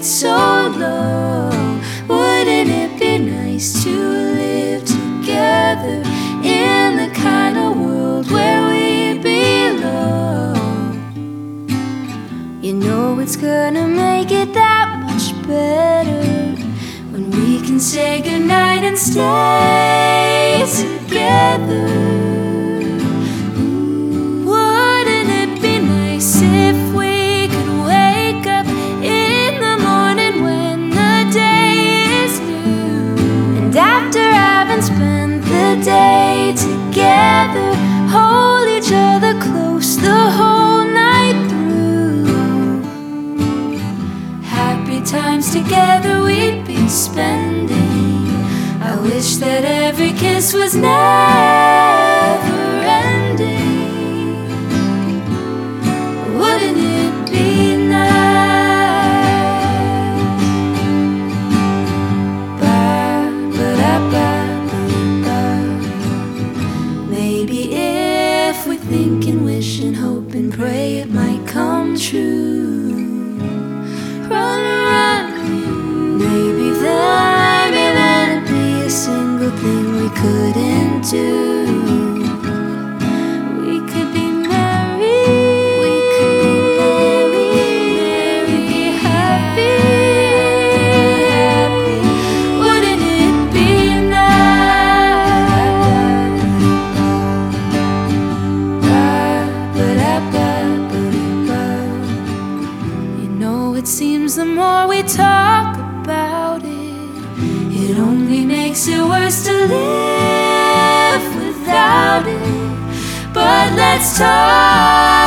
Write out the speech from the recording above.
it so long. Wouldn't it be nice to live together in the kind of world where we belong? You know it's gonna make it that much better when we can say goodnight and stay together. Wouldn't it be nice if we could wake up in the morning when the day is new, and after having spent the day together, hold each other close the whole night through. Happy times together we'd be spending. I wish that every kiss was never ending. Wouldn't it be nice? Ba-ba-da-ba-ba-ba. Maybe if we think and wish and hope and pray, it might come true. Run, run. Maybe there'd be a single thing we couldn't do. We could be married. We could be married. Be happy. Wouldn't it be nice? Ba-ba-da-ba-ba-ba. You know, it seems the more we talk about it, it only makes it worse to live without it. But let's talk